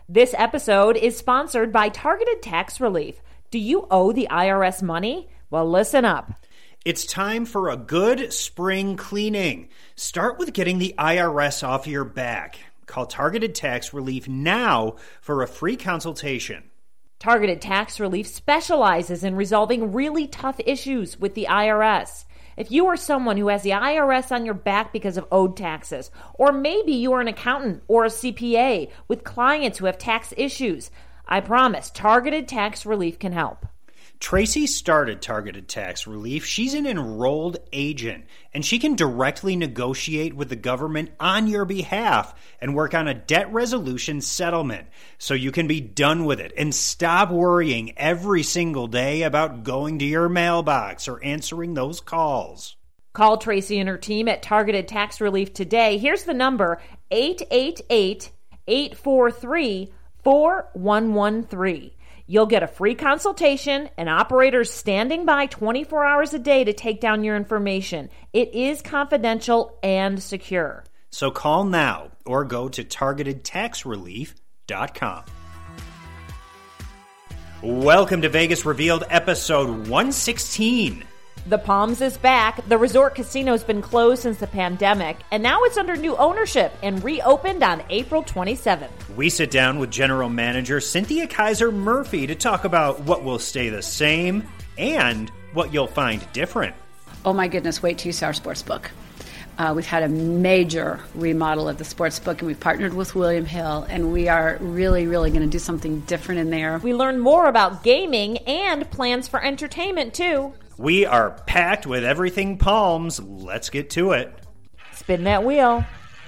This episode is sponsored by Targeted Tax Relief. Do you owe the IRS money? Well, listen up. It's time for a good spring cleaning. Start with getting the IRS off your back. Call Targeted Tax Relief now for a free consultation. Targeted Tax Relief specializes in resolving really tough issues with the IRS. If you are someone who has the IRS on your back because of owed taxes, or maybe you are an accountant or a CPA with clients who have tax issues, I promise Targeted Tax Relief can help. Tracy started Targeted Tax Relief. She's an enrolled agent, and she can directly negotiate with the government on your behalf and work on a debt resolution settlement so you can be done with it and stop worrying every single day about going to your mailbox or answering those calls. Call Tracy and her team at Targeted Tax Relief today. Here's the number, 888-843-4113. You'll get a free consultation and operators standing by 24 hours a day to take down your information. It is confidential and secure. So call now or go to targetedtaxrelief.com. Welcome to Vegas Revealed, episode 116. The Palms is back. The resort casino's been closed since the pandemic, and now it's under new ownership and reopened on April 27th. We sit down with General Manager Cynthia Kaiser Murphy to talk about what will stay the same and what you'll find different. Oh my goodness, wait till you see our sports book. We've had a major remodel of the sports book, and we've partnered with William Hill, and we are really going to do something different in there. We learn more about gaming and plans for entertainment, too. We are packed with everything Palms. Let's get to it. Spin that wheel.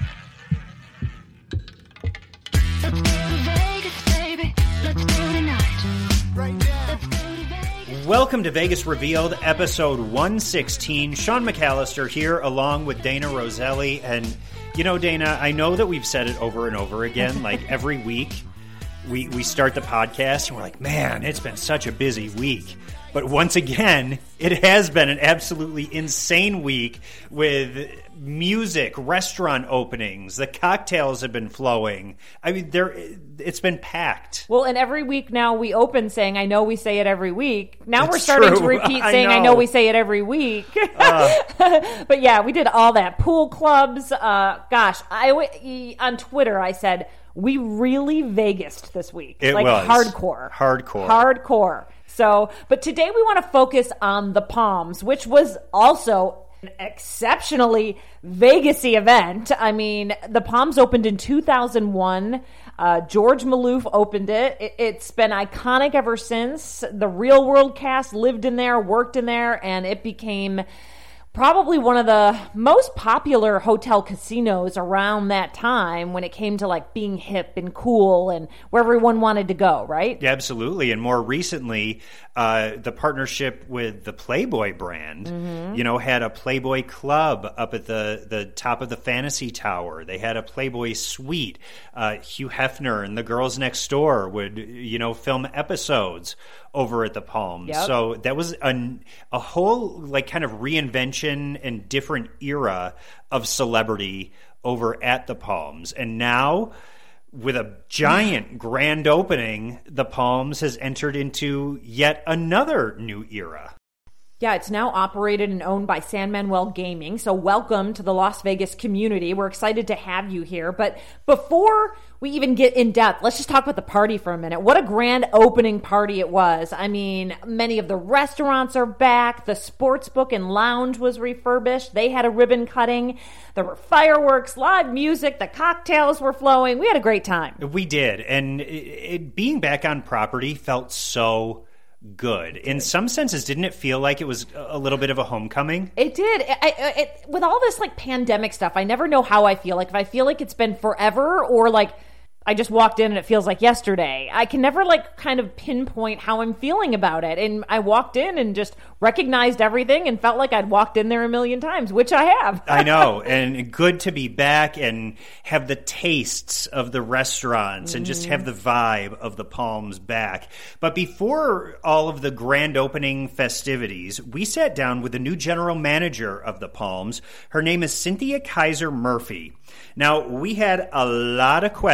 Let's go to Vegas, baby. Let's go tonight. Right now. Let's go to Vegas. Welcome to Vegas Revealed, episode 116. Sean McAllister here, along with Dana Roselli. And, you know, Dana, I know that we've said it over and over again, like every week we start the podcast and we're like, man, it's been such a busy week. But once again, it has been an absolutely insane week with music, restaurant openings. The cocktails have been flowing. I mean, it's been packed. Well, and every week now we open saying, I know we say it every week. Now we're starting to repeat saying, I know we say it every week. But yeah, we did all that. Pool clubs. On Twitter, I said, we really Vegased this week. It like was. Hardcore. So, but today we want to focus on the Palms, which was also an exceptionally Vegas-y event. I mean, the Palms opened in 2001. George Maloof opened it. It's been iconic ever since. The Real World cast lived in there, worked in there, and it became probably one of the most popular hotel casinos around that time when it came to like being hip and cool and where everyone wanted to go, right? Yeah, absolutely. And more recently, the partnership with the Playboy brand, had a Playboy Club up at the top of the Fantasy Tower. They had a Playboy Suite. Hugh Hefner and the Girls Next Door would, film episodes over at the Palms. Yep. So that was a whole like kind of reinvention and different era of celebrity over at the Palms. And now, with a giant grand opening, the Palms has entered into yet another new era. Yeah, it's now operated and owned by San Manuel Gaming. So welcome to the Las Vegas community. We're excited to have you here. But before we even get in depth, let's just talk about the party for a minute. What a grand opening party it was. I mean, many of the restaurants are back. The sports book and lounge was refurbished. They had a ribbon cutting. There were fireworks, live music. The cocktails were flowing. We had a great time. We did. And being back on property felt so good. In some senses, didn't it feel like it was a little bit of a homecoming? It did. With all this like pandemic stuff, I never know how I feel. Like if I feel like it's been forever or like I just walked in and it feels like yesterday. I can never like kind of pinpoint how I'm feeling about it. And I walked in and just recognized everything and felt like I'd walked in there a million times, which I have. I know. And good to be back and have the tastes of the restaurants and just have the vibe of the Palms back. But before all of the grand opening festivities, we sat down with the new general manager of the Palms. Her name is Cynthia Kaiser Murphy. Now, we had a lot of questions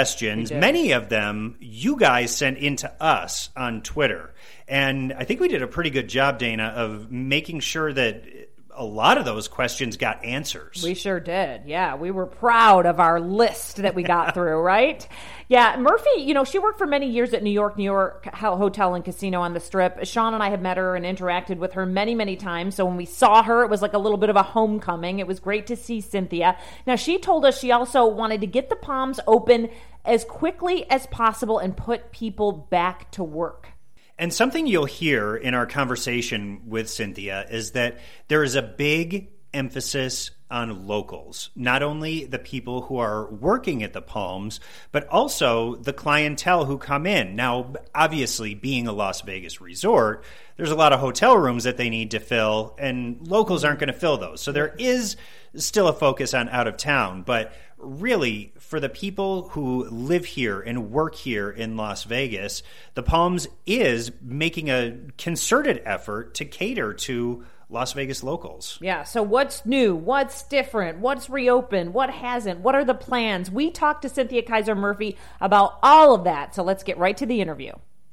questions, many of them you guys sent into us on Twitter. And I think we did a pretty good job, Dana, of making sure that a lot of those questions got answers. We sure did. Yeah, we were proud of our list that we got through, right? Yeah, Murphy, she worked for many years at New York Hotel and Casino on the Strip. Sean and I have met her and interacted with her many, many times. So when we saw her, it was like a little bit of a homecoming. It was great to see Cynthia. Now, she told us she also wanted to get the Palms open as quickly as possible and put people back to work. And something you'll hear in our conversation with Cynthia is that there is a big emphasis on locals, not only the people who are working at the Palms, but also the clientele who come in. Now, obviously, being a Las Vegas resort, there's a lot of hotel rooms that they need to fill, and locals aren't going to fill those. So there is still a focus on out of town, but really, for the people who live here and work here in Las Vegas, the Palms is making a concerted effort to cater to Las Vegas locals. Yeah, so what's new? What's different? What's reopened? What hasn't? What are the plans? We talked to Cynthia Kaiser Murphy about all of that, so let's get right to the interview.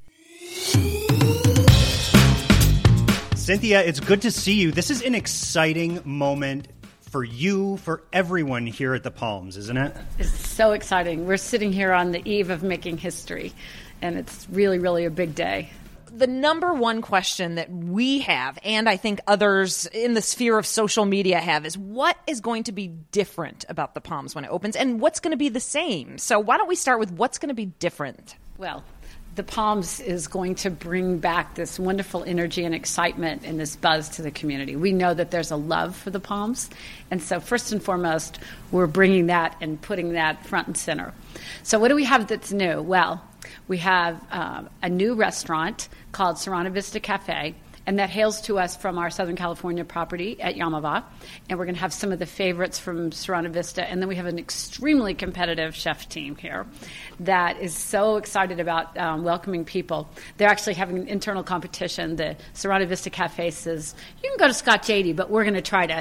Cynthia, it's good to see you. This is an exciting moment for you, for everyone here at the Palms, isn't it? It's so exciting. We're sitting here on the eve of making history, and it's really, really a big day. The number one question that we have, and I think others in the sphere of social media have, is what is going to be different about the Palms when it opens, and what's going to be the same? So why don't we start with what's going to be different? Well, the Palms is going to bring back this wonderful energy and excitement and this buzz to the community. We know that there's a love for the Palms, and so first and foremost, we're bringing that and putting that front and center. So what do we have that's new? Well, we have a new restaurant called Serrano Vista Cafe, and that hails to us from our Southern California property at Yamava. And we're going to have some of the favorites from Serrano Vista. And then we have an extremely competitive chef team here that is so excited about welcoming people. They're actually having an internal competition. The Serrano Vista Cafe says, you can go to Scotch 80, but we're going to try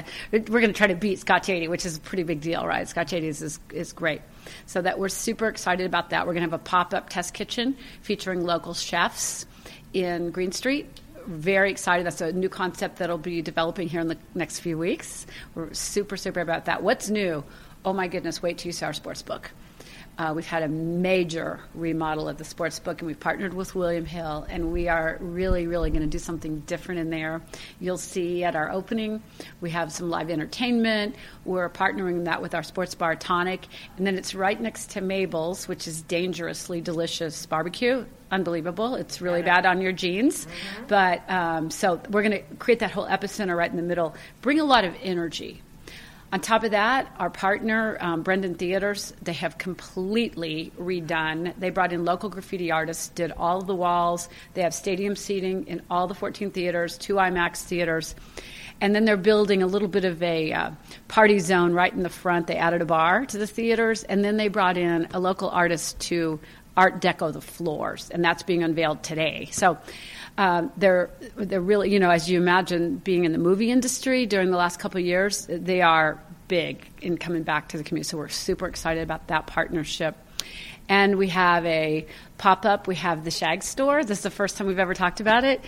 to beat Scotch 80, which is a pretty big deal, right? Scotch 80 is great. So that we're super excited about that. We're going to have a pop-up test kitchen featuring local chefs in Green Street. Very excited. That's a new concept that'll be developing here in the next few weeks. We're super, super about that. What's new? Oh my goodness, wait till you see our sports book. We've had a major remodel of the sports book, and we've partnered with William Hill, and we are really, really going to do something different in there. You'll see at our opening, we have some live entertainment. We're partnering that with our sports bar Tonic, and then it's right next to Mabel's, which is dangerously delicious barbecue. Unbelievable. It's really bad on your jeans. Mm-hmm. But so we're going to create that whole epicenter right in the middle, bring a lot of energy. On top of that, our partner, Brendan Theaters, they have completely redone. They brought in local graffiti artists, did all of the walls. They have stadium seating in all the 14 theaters, 2 IMAX theaters. And then they're building a little bit of a party zone right in the front. They added a bar to the theaters. And then they brought in a local artist to Art Deco the floors. And that's being unveiled today. So they're really, as you imagine, being in the movie industry during the last couple of years, they are big in coming back to the community. So we're super excited about that partnership. And we have a pop-up. We have the Shag store. This is the first time we've ever talked about it.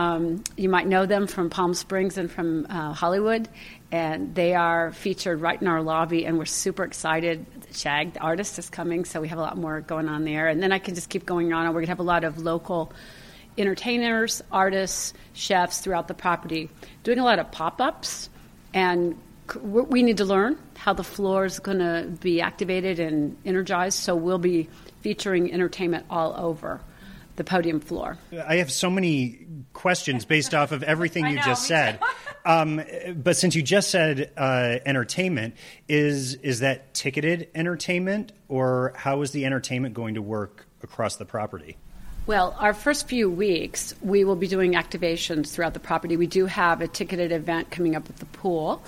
You might know them from Palm Springs and from Hollywood. And they are featured right in our lobby, and we're super excited. Shag, the artist, is coming, so we have a lot more going on there. And then I can just keep going on. We're going to have a lot of local entertainers, artists, chefs throughout the property, doing a lot of pop-ups. And we need to learn how the floor is going to be activated and energized, so we'll be featuring entertainment all over the podium floor. I have so many questions based off of everything you just said. But since you just said entertainment, is that ticketed entertainment, or how is the entertainment going to work across the property? Well, our first few weeks, we will be doing activations throughout the property. We do have a ticketed event coming up at the pool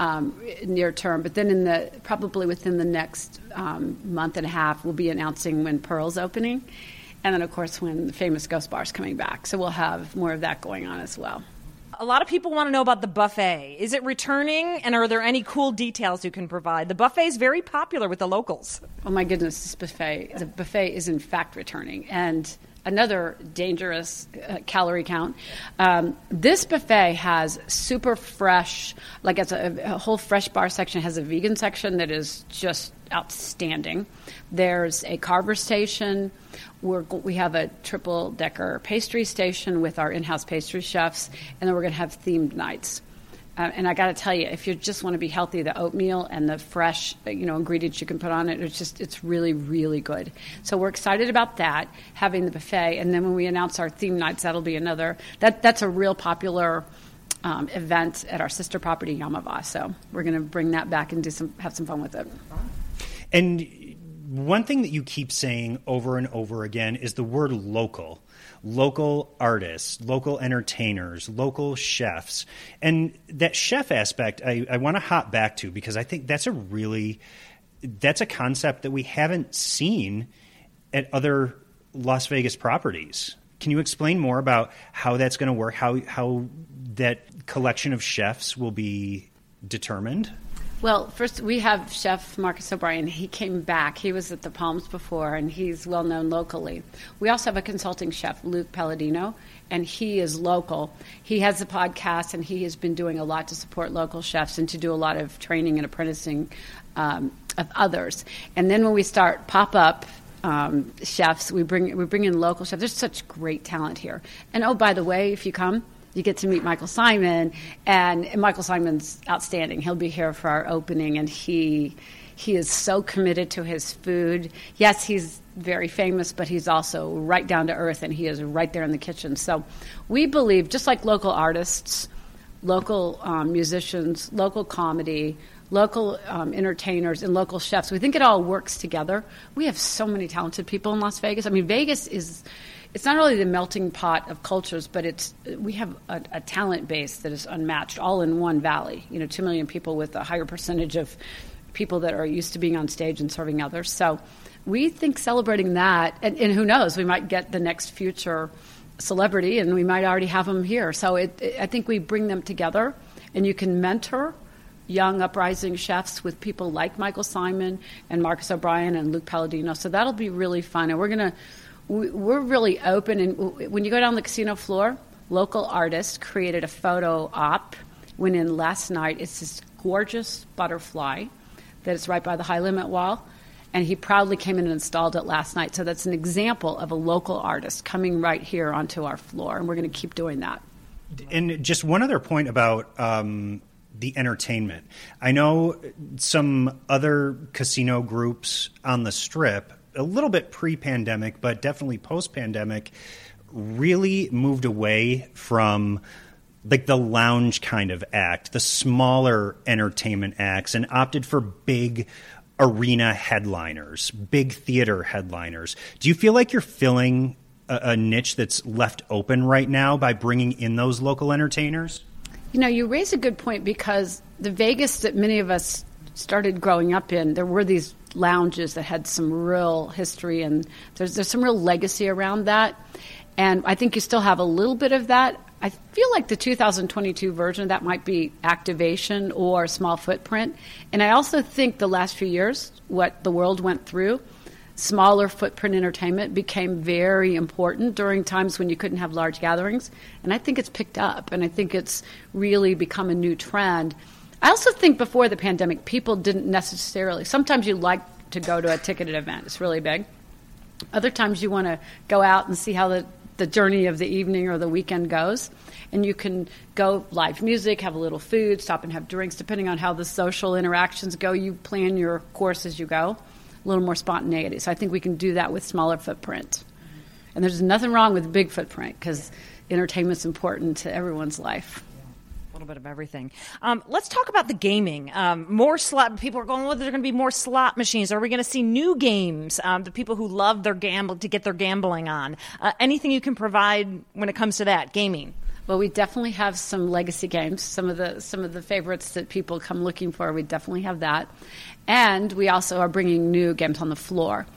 near term, but then probably within the next month and a half, we'll be announcing when Pearl's opening, and then, of course, when the famous Ghost Bar is coming back. So we'll have more of that going on as well. A lot of people want to know about the buffet. Is it returning, and are there any cool details you can provide? The buffet is very popular with the locals. Oh my goodness, the buffet is in fact returning. And another dangerous calorie count. This buffet has super fresh, like it's a whole fresh bar section, has a vegan section that is just outstanding. There's a carver station. We have a triple-decker pastry station with our in-house pastry chefs, and then we're going to have themed nights. And I got to tell you, if you just want to be healthy, the oatmeal and the fresh, ingredients you can put on it, it's really, really good. So we're excited about that, having the buffet. And then when we announce our theme nights, that'll be another. That's a real popular event at our sister property, Yamava. So we're going to bring that back and have some fun with it. And one thing that you keep saying over and over again is the word local. Local artists, local entertainers, local chefs. And that chef aspect I want to hop back to, because I think that's a concept that we haven't seen at other Las Vegas properties. Can you explain more about how that's going to work, how that collection of chefs will be determined? Well, first, we have Chef Marcus O'Brien. He came back. He was at the Palms before, and he's well-known locally. We also have a consulting chef, Luke Palladino, and he is local. He has a podcast, and he has been doing a lot to support local chefs and to do a lot of training and apprenticing of others. And then when we start pop-up chefs, we bring in local chefs. There's such great talent here. And, oh, by the way, if you come, you get to meet Michael Simon, and Michael Simon's outstanding. He'll be here for our opening, and he is so committed to his food. Yes, he's very famous, but he's also right down to earth, and he is right there in the kitchen. So we believe, just like local artists, local musicians, local comedy, local entertainers, and local chefs, we think it all works together. We have so many talented people in Las Vegas. I mean, Vegas is... It's not only the melting pot of cultures, but we have a talent base that is unmatched, all in one valley. 2 million people with a higher percentage of people that are used to being on stage and serving others. So we think celebrating that, and who knows, we might get the next future celebrity, and we might already have them here. So I think we bring them together, and you can mentor young uprising chefs with people like Michael Simon and Marcus O'Brien and Luke Palladino. So that'll be really fun, and we're really open, and when you go down the casino floor, local artists created a photo op, went in last night. It's this gorgeous butterfly that is right by the high limit wall, and he proudly came in and installed it last night. So that's an example of a local artist coming right here onto our floor, and we're going to keep doing that. And just one other point about the entertainment. I know some other casino groups on the Strip, a little bit pre-pandemic, but definitely post-pandemic, really moved away from like the lounge kind of act, the smaller entertainment acts, and opted for big arena headliners, big theater headliners. Do you feel like you're filling a niche that's left open right now by bringing in those local entertainers? You raise a good point, because the Vegas that many of us started growing up in, there were these lounges that had some real history, and there's some real legacy around that. And I think you still have a little bit of that. I feel like the 2022 version of that might be activation or small footprint. And I also think the last few years, what the world went through, smaller footprint entertainment became very important during times when you couldn't have large gatherings. And I think it's picked up, and I think it's really become a new trend. I also think before the pandemic, people didn't necessarily... Sometimes you like to go to a ticketed event. It's really big. Other times you want to go out and see how the journey of the evening or the weekend goes. And you can go live music, have a little food, stop and have drinks. Depending on how the social interactions go, you plan your course as you go. A little more spontaneity. So I think we can do that with smaller footprint. And there's nothing wrong with big footprint, because entertainment's important to everyone's life. A little bit of everything. Let's talk about the gaming. More slot. People are going, well, there are going to be more slot machines. Are we going to see new games? The people who love their to get their gambling on. Anything you can provide when it comes to that gaming? Well, we definitely have some legacy games. Some of the favorites that people come looking for. We definitely have that, and we also are bringing new games on the floor.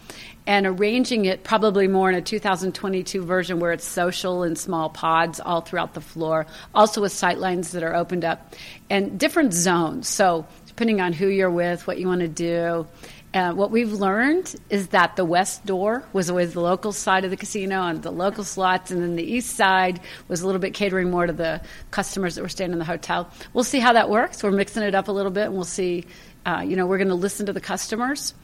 and arranging it probably more in a 2022 version where it's social in small pods all throughout the floor, also with sight lines that are opened up, and different zones. So depending on who you're with, what you want to do. What we've learned is that the west door was always the local side of the casino and the local slots, and then the east side was a little bit catering more to the customers that were staying in the hotel. We'll see how that works. We're mixing it up a little bit, and we'll see. We're going to listen to the customers.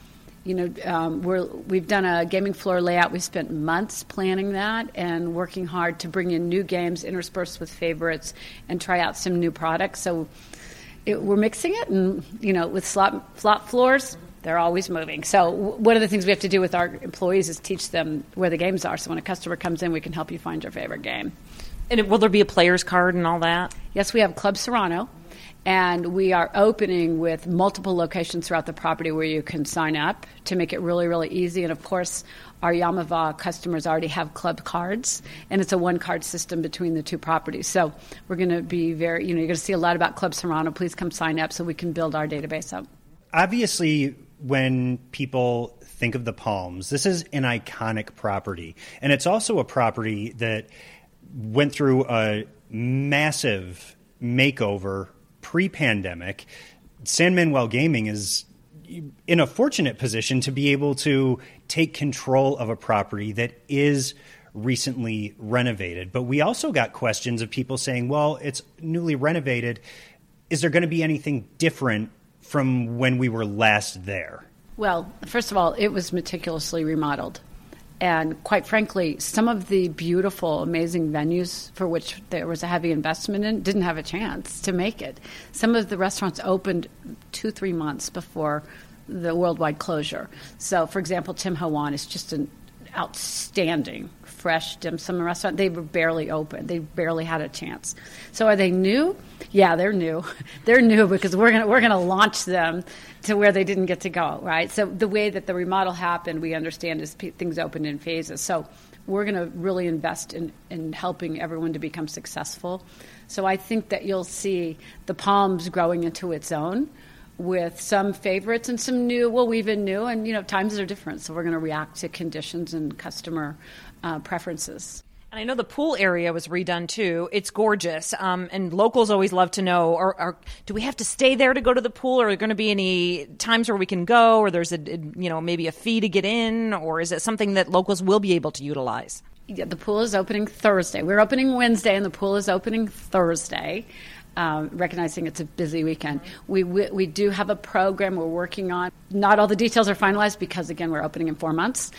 We've done a gaming floor layout. We spent months planning that and working hard to bring in new games interspersed with favorites and try out some new products. So we're mixing it, and with slot floors, they're always moving. So one of the things we have to do with our employees is teach them where the games are. So when a customer comes in, we can help you find your favorite game. And will there be a player's card and all that? Yes, we have Club Serrano. And we are opening with multiple locations throughout the property where you can sign up to make it really, really easy. And, of course, our Yamava customers already have club cards, and it's a one-card system between the two properties. So we're going to be very, you're going to see a lot about Club Serrano. Please come sign up so we can build our database up. Obviously, when people think of the Palms, this is an iconic property. And it's also a property that went through a massive makeover pre-pandemic. San Manuel Gaming is in a fortunate position to be able to take control of a property that is recently renovated. But we also got questions of people saying, well, it's newly renovated. Is there going to be anything different from when we were last there? Well, first of all, it was meticulously remodeled. And quite frankly, some of the beautiful, amazing venues for which there was a heavy investment in didn't have a chance to make it. Some of the restaurants opened 2-3 months before the worldwide closure. So, for example, Tim Ho Wan is just an outstanding fresh dim sum restaurant. They were barely open. They barely had a chance. So are they new? Yeah, they're new. They're new because we're gonna launch them to where they didn't get to go, right? So the way that the remodel happened, we understand, is things opened in phases. So we're going to really invest in helping everyone to become successful. So I think that you'll see the Palms growing into its own with some favorites and some new. We'll weave in new, and times are different, so we're going to react to conditions and customer preferences. And I know the pool area was redone too. It's gorgeous, and locals always love to know: or do we have to stay there to go to the pool? Or are there going to be any times where we can go, or there's maybe a fee to get in, or is it something that locals will be able to utilize? Yeah, the pool is opening Thursday. We're opening Wednesday, and the pool is opening Thursday. Recognizing it's a busy weekend. We do have a program we're working on. Not all the details are finalized because, again, we're opening in 4 months.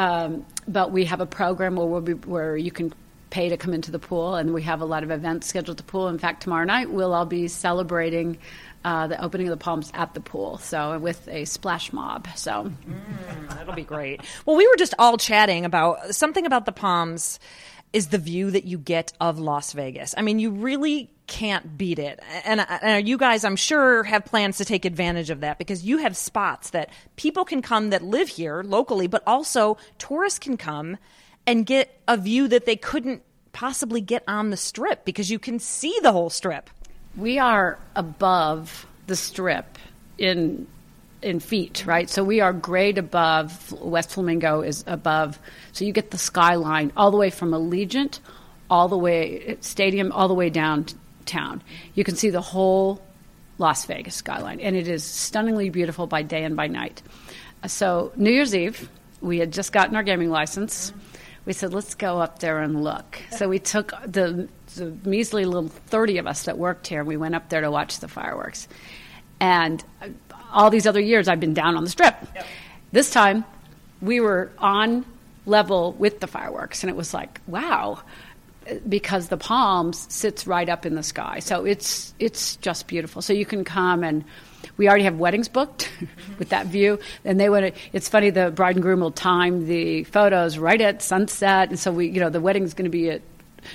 But we have a program where you can pay to come into the pool, and we have a lot of events scheduled at the pool. In fact, tomorrow night we'll all be celebrating the opening of the Palms at the pool, so with a splash mob. So that'll be great. Well, we were just all chatting about something about the Palms is the view that you get of Las Vegas. I mean, you really can't beat it. And you guys, I'm sure, have plans to take advantage of that because you have spots that people can come that live here locally, but also tourists can come and get a view that they couldn't possibly get on the Strip because you can see the whole Strip. We are above the Strip in feet, right? So we are grade above. West Flamingo is above. So you get the skyline all the way from Allegiant, all the way Stadium, all the way downtown. You can see the whole Las Vegas skyline, and it is stunningly beautiful by day and by night. So New Year's Eve, we had just gotten our gaming license. We said, let's go up there and look. So we took the measly little 30 of us that worked here, and we went up there to watch the fireworks. And all these other years, I've been down on the Strip. Yep. This time, we were on level with the fireworks, and it was like, wow, because the Palms sits right up in the sky. So it's just beautiful. So you can come, and we already have weddings booked with that view. And it's funny, the bride and groom will time the photos right at sunset, and so the wedding's going to be at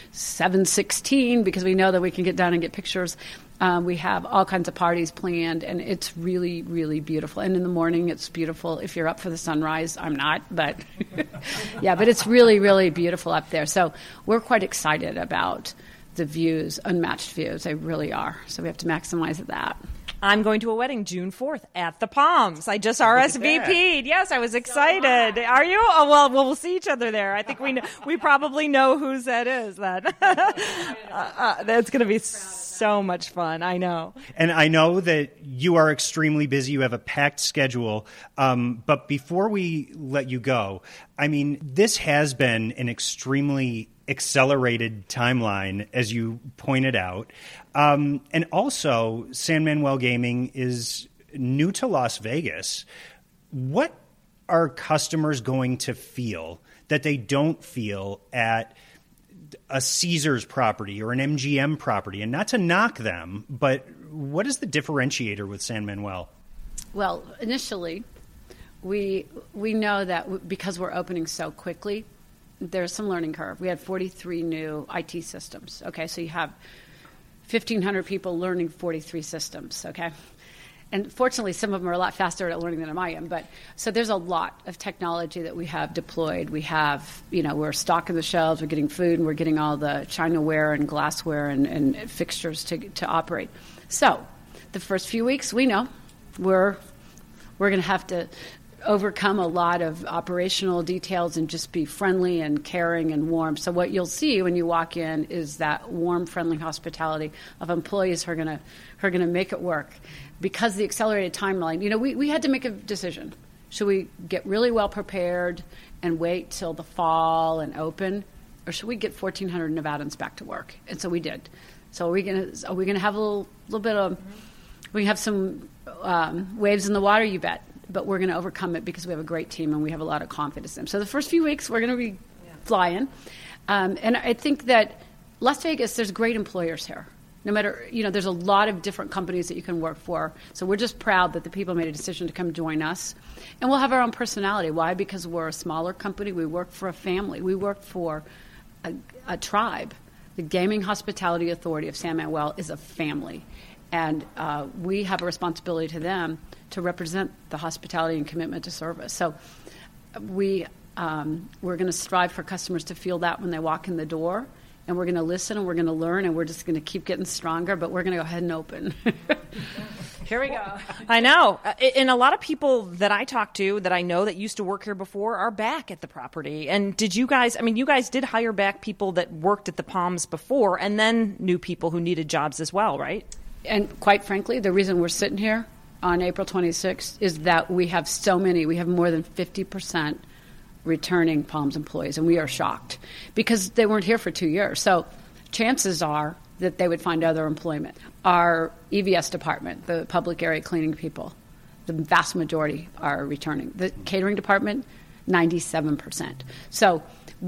7:16 because we know that we can get down and get pictures. We have all kinds of parties planned, and it's really, really beautiful. And in the morning, it's beautiful. If you're up for the sunrise, I'm not, but yeah, but it's really, really beautiful up there. So we're quite excited about the views, unmatched views. They really are. So we have to maximize that. I'm going to a wedding June 4th at the Palms. I just RSVP'd. Yes, I was excited. Are you? Oh, well, we'll see each other there. I think we probably know whose that is. That's going to be so much fun. I know. And I know that you are extremely busy. You have a packed schedule. But before we let you go, I mean, this has been an extremely accelerated timeline, as you pointed out. And also, San Manuel Gaming is new to Las Vegas. What are customers going to feel that they don't feel at a Caesars property or an MGM property? And not to knock them, but what is the differentiator with San Manuel? Well, initially, we know that because we're opening so quickly, there's some learning curve. We had 43 new IT systems. Okay, so you have 1,500 people learning 43 systems. Okay, and fortunately, some of them are a lot faster at learning than I am. But so there's a lot of technology that we have deployed. We have, we're stocking the shelves, we're getting food, and we're getting all the Chinaware and glassware and fixtures to operate. So the first few weeks, we know we're going to have to overcome a lot of operational details and just be friendly and caring and warm. So what you'll see when you walk in is that warm, friendly hospitality of employees who are going to make it work. Because the accelerated timeline, we had to make a decision. Should we get really well prepared and wait till the fall and open, or should we get 1,400 Nevadans back to work? And so we did. So are we going to have a little bit of, we have some waves in the water, you bet. But we're going to overcome it because we have a great team and we have a lot of confidence in them. So the first few weeks, we're going to be flying. And I think that Las Vegas, there's great employers here. No matter, there's a lot of different companies that you can work for. So we're just proud that the people made a decision to come join us. And we'll have our own personality. Why? Because we're a smaller company. We work for a family. We work for a tribe. The Gaming Hospitality Authority of San Manuel is a family. And we have a responsibility to them to represent the hospitality and commitment to service. So we're going to strive for customers to feel that when they walk in the door, and we're going to listen and we're going to learn, and we're just going to keep getting stronger, but we're going to go ahead and open. Here we go. I know. And a lot of people that I talk to that I know that used to work here before are back at the property. And did you guys, you guys did hire back people that worked at the Palms before and then new people who needed jobs as well, right? And quite frankly, the reason we're sitting here on April 26th is that we have more than 50% returning Palms employees, and we are shocked because they weren't here for 2 years. So chances are that they would find other employment. Our EVS department, the public area cleaning people, the vast majority are returning. The catering department, 97%. So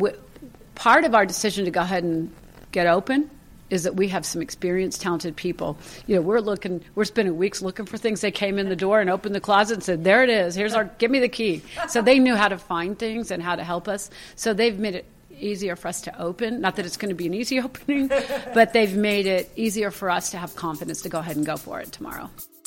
part of our decision to go ahead and get open is that we have some experienced, talented people. We're spending weeks looking for things. They came in the door and opened the closet and said, there it is. Give me the key. So they knew how to find things and how to help us. So they've made it easier for us to open. Not that it's going to be an easy opening, but they've made it easier for us to have confidence to go ahead and go for it tomorrow.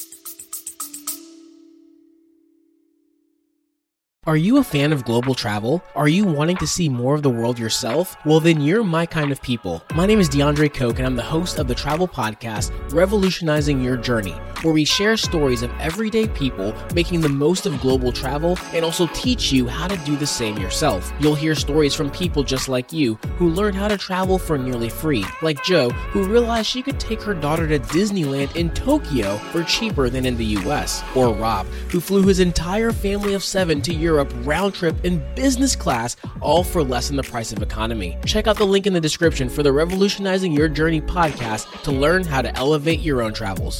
Are you a fan of global travel? Are you wanting to see more of the world yourself? Well, then you're my kind of people. My name is DeAndre Koch, and I'm the host of the travel podcast, Revolutionizing Your Journey, where we share stories of everyday people making the most of global travel and also teach you how to do the same yourself. You'll hear stories from people just like you who learned how to travel for nearly free, like Jo, who realized she could take her daughter to Disneyland in Tokyo for cheaper than in the US, or Rob, who flew his entire family of 7 to Europe round trip in business class, all for less than the price of economy. Check out the link in the description for the Revolutionizing Your Journey podcast to learn how to elevate your own travels.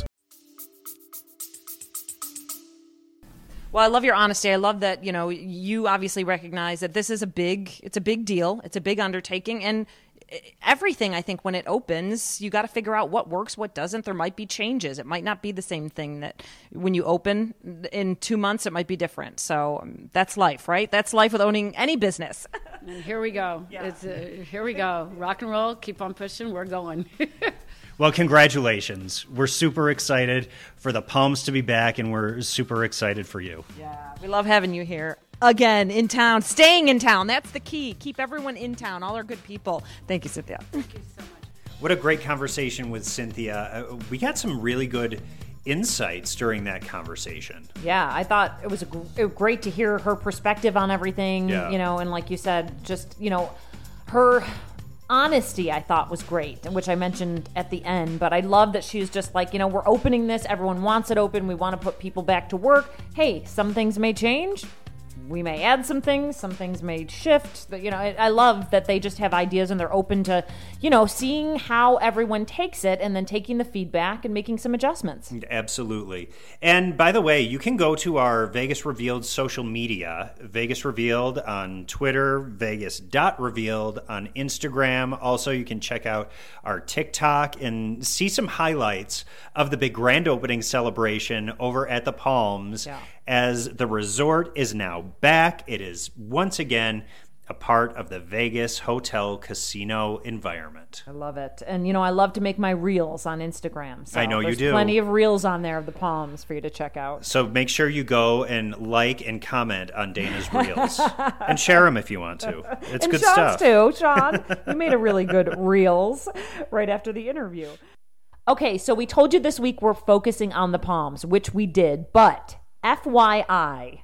Well, I love your honesty. I love that, you obviously recognize that this is a big deal. It's a big undertaking. And everything, I think, when it opens, you got to figure out what works, what doesn't. There might be changes. It might not be the same thing that when you open in 2 months, it might be different. So that's life, right? That's life with owning any business. And here we go. Yeah. Here we go. Rock and roll. Keep on pushing. We're going. Well, congratulations. We're super excited for the Palms to be back, and we're super excited for you. Yeah, we love having you here. Again, in town, staying in town. That's the key. Keep everyone in town. All our good people. Thank you, Cynthia. Thank you so much. What a great conversation with Cynthia. We got some really good insights during that conversation. Yeah, I thought it was great to hear her perspective on everything, Yeah. And like you said, just, her honesty I thought was great, which I mentioned at the end, but I love that she's just like, we're opening this, everyone wants it open, we want to put people back to work. Hey, some things may change. We may add some things may shift. I love that they just have ideas and they're open to, seeing how everyone takes it and then taking the feedback and making some adjustments. Absolutely. And by the way, you can go to our Vegas Revealed social media, Vegas Revealed on Twitter, Vegas.Revealed on Instagram. Also, you can check out our TikTok and see some highlights of the big grand opening celebration over at the Palms. Yeah. As the resort is now back, it is once again a part of the Vegas hotel casino environment. I love it. And, I love to make my reels on Instagram. So I know you there's do. Plenty of reels on there of the Palms for you to check out. So make sure you go and like and comment on Dana's reels. And share them if you want to. It's and good Sean's stuff. too. Sean, you made a really good reels right after the interview. Okay, so we told you this week we're focusing on the Palms, which we did, but FYI,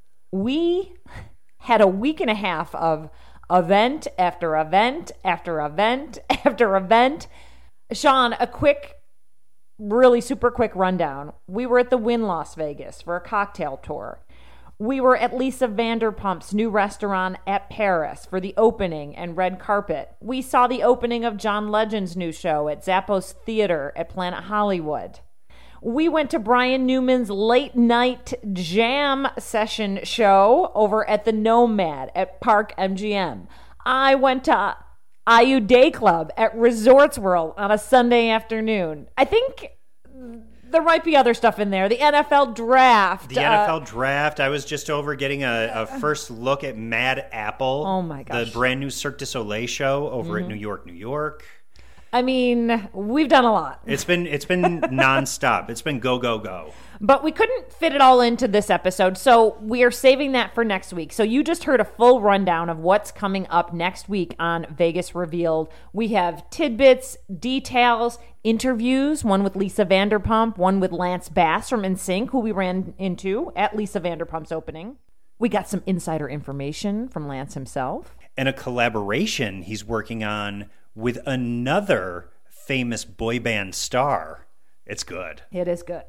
we had a week and a half of event after event after event after event. Sean, a quick, really super quick rundown. We were at the Wynn Las Vegas for a cocktail tour. We were at Lisa Vanderpump's new restaurant at Paris for the opening and red carpet. We saw the opening of John Legend's new show at Zappos Theater at Planet Hollywood. We went to Brian Newman's late night jam session show over at the Nomad at Park MGM. I went to IU Day Club at Resorts World on a Sunday afternoon. I think there might be other stuff in there. The NFL draft. The NFL draft. I was just over getting a first look at Mad Apple. Oh my gosh. The brand new Cirque du Soleil show over at New York, New York. I mean, we've done a lot. It's been nonstop. It's been go, go, go. But we couldn't fit it all into this episode, so we are saving that for next week. So you just heard a full rundown of what's coming up next week on Vegas Revealed. We have tidbits, details, interviews, one with Lisa Vanderpump, one with Lance Bass from NSYNC, who we ran into at Lisa Vanderpump's opening. We got some insider information from Lance himself. And a collaboration he's working on with another famous boy band star. It's good. It is good.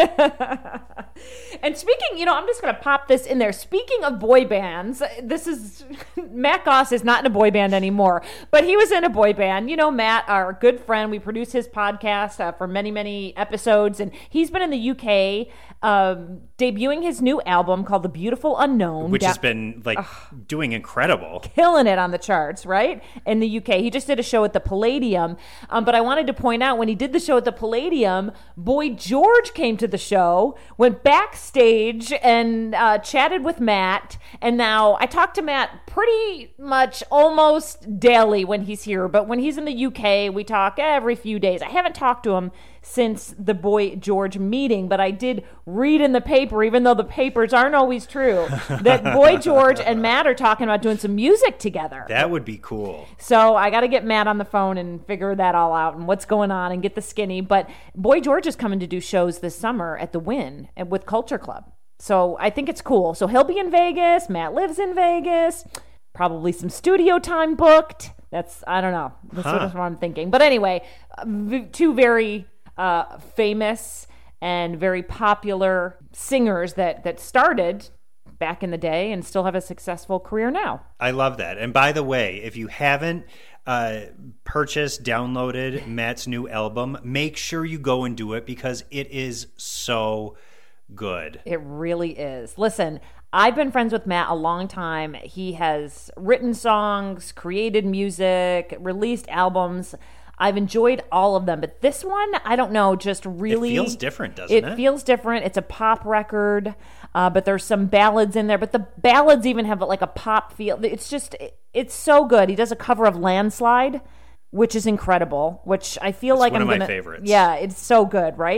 And speaking, I'm just going to pop this in there. Speaking of boy bands, Matt Goss is not in a boy band anymore, but he was in a boy band. Matt, our good friend, we produce his podcast for many, many episodes, and he's been in the UK debuting his new album called The Beautiful Unknown. Which has been, doing incredible. Killing it on the charts, right? In the UK. He just did a show at the Palladium, but I wanted to point out when he did the show at the Palladium, Boy George came to the show, went backstage and chatted with Matt. And now I talk to Matt pretty much almost daily when he's here. But when he's in the UK, we talk every few days. I haven't talked to him since the Boy George meeting, but I did read in the paper, even though the papers aren't always true, that Boy George and Matt are talking about doing some music together. That would be cool. So I got to get Matt on the phone and figure that all out and what's going on and get the skinny. But Boy George is coming to do shows this summer at the Wynn with Culture Club. So I think it's cool. So he'll be in Vegas. Matt lives in Vegas. Probably some studio time booked. I don't know. That's what I'm thinking. But anyway, two very famous and very popular singers that started back in the day and still have a successful career now. I love that. And by the way, if you haven't purchased, downloaded Matt's new album, make sure you go and do it because it is so good. It really is. Listen, I've been friends with Matt a long time. He has written songs, created music, released albums. I've enjoyed all of them, but this one, I don't know, just really... It feels different, doesn't it? It feels different. It's a pop record, but there's some ballads in there, but the ballads even have like a pop feel. It's so good. He does a cover of Landslide, which is incredible, which I feel like one I'm of gonna... my favorites. Yeah, it's so good, right?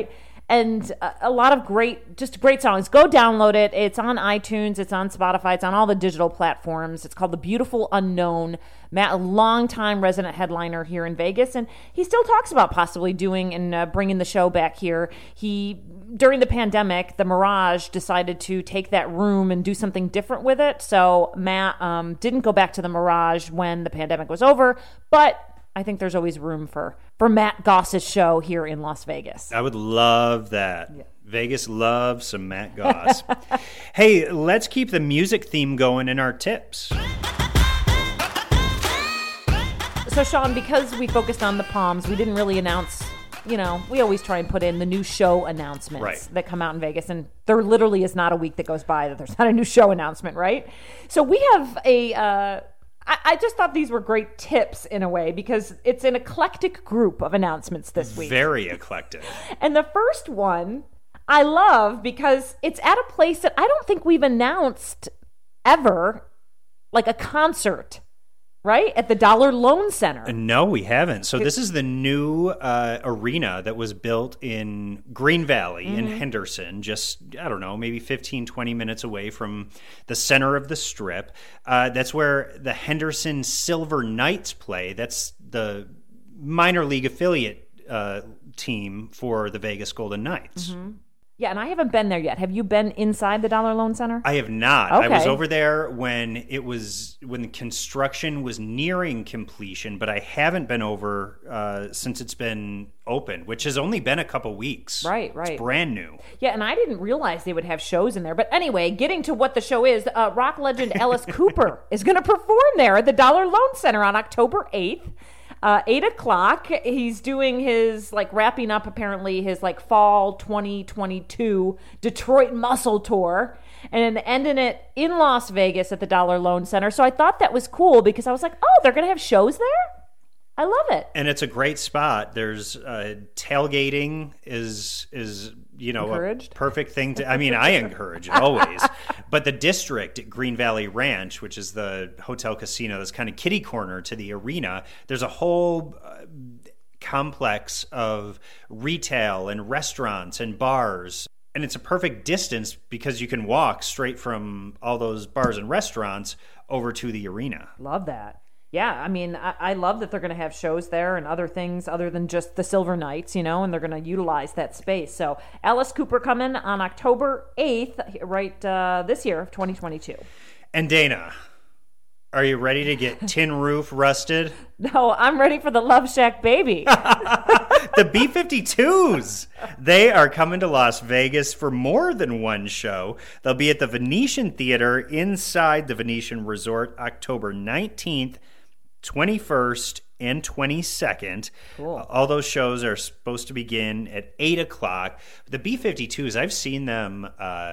and a lot of great songs. Go download it. It's on iTunes. It's on Spotify. It's on all the digital platforms. It's called The Beautiful Unknown. Matt, a longtime resident headliner here in Vegas, and he still talks about possibly doing and bringing the show back here. During the pandemic, the Mirage decided to take that room and do something different with it. So Matt didn't go back to the Mirage when the pandemic was over, but I think there's always room for Matt Goss's show here in Las Vegas. I would love that. Yeah. Vegas loves some Matt Goss. Hey, let's keep the music theme going in our tips. So, Sean, because we focused on the Palms, we didn't really announce, we always try and put in the new show announcements that come out in Vegas. And there literally is not a week that goes by that there's not a new show announcement, right? So we have I just thought these were great tips in a way because it's an eclectic group of announcements this week. Very eclectic. And the first one I love because it's at a place that I don't think we've announced ever, like a concert, right? At the Dollar Loan Center. No, we haven't. So this is the new arena that was built in Green Valley in Henderson, just, I don't know, maybe 15, 20 minutes away from the center of the Strip. That's where the Henderson Silver Knights play. That's the minor league affiliate team for the Vegas Golden Knights. Mm-hmm. Yeah, and I haven't been there yet. Have you been inside the Dollar Loan Center? I have not. Okay. I was over there when the construction was nearing completion, but I haven't been over since it's been open, which has only been a couple weeks. Right. It's brand new. Yeah, and I didn't realize they would have shows in there. But anyway, getting to what the show is, rock legend Alice Cooper is going to perform there at the Dollar Loan Center on October 8th. 8 o'clock, he's doing his, wrapping up, apparently, his, fall 2022 Detroit Muscle Tour, and ending it in Las Vegas at the Dollar Loan Center. So I thought that was cool because I was like, oh, they're going to have shows there? I love it. And it's a great spot. There's tailgating is encouraged? A perfect thing to. I mean, I encourage it always. But the district at Green Valley Ranch, which is the hotel casino that's kind of kitty corner to the arena, there's a whole complex of retail and restaurants and bars. And it's a perfect distance because you can walk straight from all those bars and restaurants over to the arena. Love that. Yeah, I mean, I love that they're going to have shows there and other things other than just the Silver Knights, and they're going to utilize that space. So Alice Cooper coming on October 8th, right this year of 2022. And Dana, are you ready to get tin roof rusted? No, I'm ready for the Love Shack baby. The B-52s. They are coming to Las Vegas for more than one show. They'll be at the Venetian Theater inside the Venetian Resort October 19th, 21st, and 22nd. Cool. All those shows are supposed to begin at 8 o'clock. The B-52s, I've seen them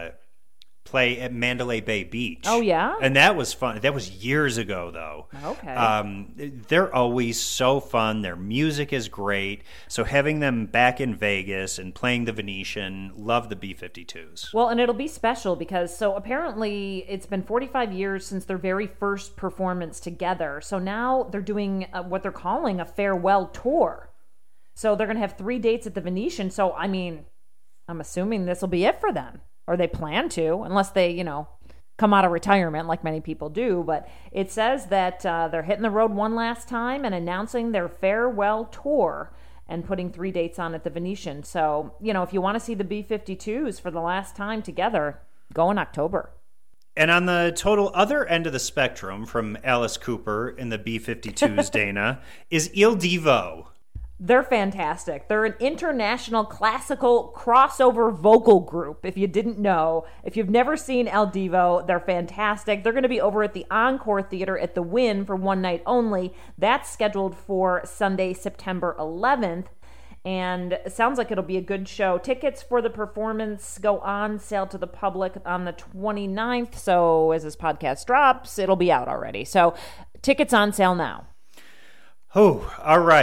play at Mandalay Bay Beach. Oh, yeah? And that was fun. That was years ago, though. Okay. They're always so fun. Their music is great. So having them back in Vegas and playing the Venetian, love the B-52s. Well, and it'll be special because, so apparently it's been 45 years since their very first performance together. So now they're doing what they're calling a farewell tour. So they're going to have 3 dates at the Venetian. So, I mean, I'm assuming this will be it for them. Or they plan to, unless they, come out of retirement like many people do. But it says that they're hitting the road one last time and announcing their farewell tour and putting 3 dates on at the Venetian. So, if you want to see the B-52s for the last time together, go in October. And on the total other end of the spectrum from Alice Cooper and the B-52s, Dana, is Il Divo. They're fantastic. They're an international classical crossover vocal group, if you didn't know. If you've never seen El Divo, they're fantastic. They're going to be over at the Encore Theater at the Wynn for one night only. That's scheduled for Sunday, September 11th. And it sounds like it'll be a good show. Tickets for the performance go on sale to the public on the 29th. So as this podcast drops, it'll be out already. So tickets on sale now. Oh, all right.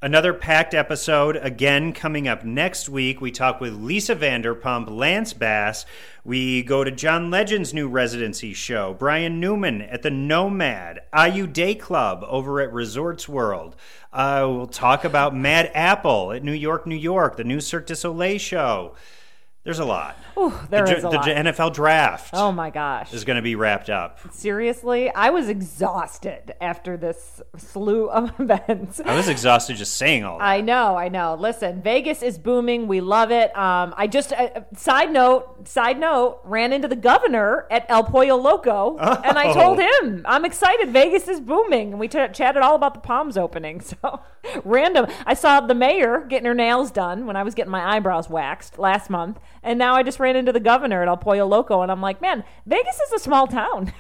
Another packed episode, again, coming up next week. We talk with Lisa Vanderpump, Lance Bass. We go to John Legend's new residency show, Brian Newman at the Nomad, IU Day Club over at Resorts World. We'll talk about Mad Apple at New York, New York, the new Cirque du Soleil show. There's a lot. Ooh, there is a lot. The NFL draft. Oh, my gosh. Is going to be wrapped up. Seriously? I was exhausted after this slew of events. I was exhausted just saying all that. I know. Listen, Vegas is booming. We love it. I just, side note, ran into the governor at El Pollo Loco, and I told him, I'm excited. Vegas is booming. And we chatted all about the Palms opening. So, random. I saw the mayor getting her nails done when I was getting my eyebrows waxed last month. And now I just ran into the governor at El Pollo Loco, and I'm like, man, Vegas is a small town.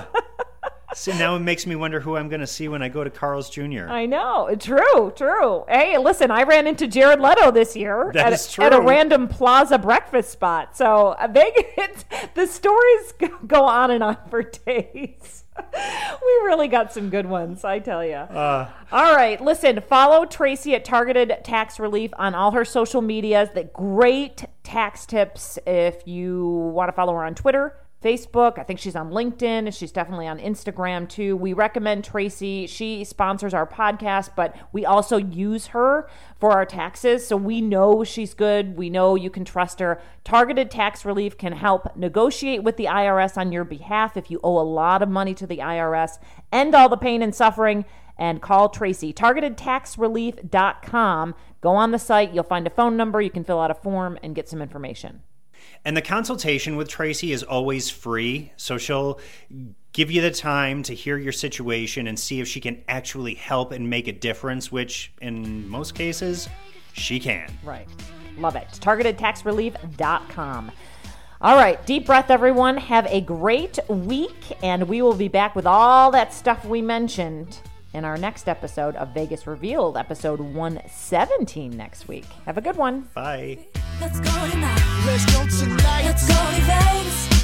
So now it makes me wonder who I'm going to see when I go to Carl's Jr. I know. True. Hey, listen, I ran into Jared Leto this year at a random plaza breakfast spot. So Vegas, the stories go on and on for days. We really got some good ones, I tell you. All right, listen, follow Tracy at Targeted Tax Relief on all her social medias. The great tax tips if you want to follow her on Twitter, Facebook. I think she's on LinkedIn. She's definitely on Instagram too. We recommend Tracy. She sponsors our podcast, but we also use her for our taxes. So we know she's good. We know you can trust her. Targeted Tax Relief can help negotiate with the IRS on your behalf if you owe a lot of money to the IRS. End all the pain and suffering and call Tracy. TargetedTaxRelief.com. Go on the site. You'll find a phone number. You can fill out a form and get some information. And the consultation with Tracy is always free, so she'll give you the time to hear your situation and see if she can actually help and make a difference, which in most cases, she can. Right. Love it. TargetedTaxRelief.com. All right. Deep breath, everyone. Have a great week, and we will be back with all that stuff we mentioned in our next episode of Vegas Revealed, episode 117 next week. Have a good one. Bye. Let's go tonight. Let's go tonight. Let's go to Vegas.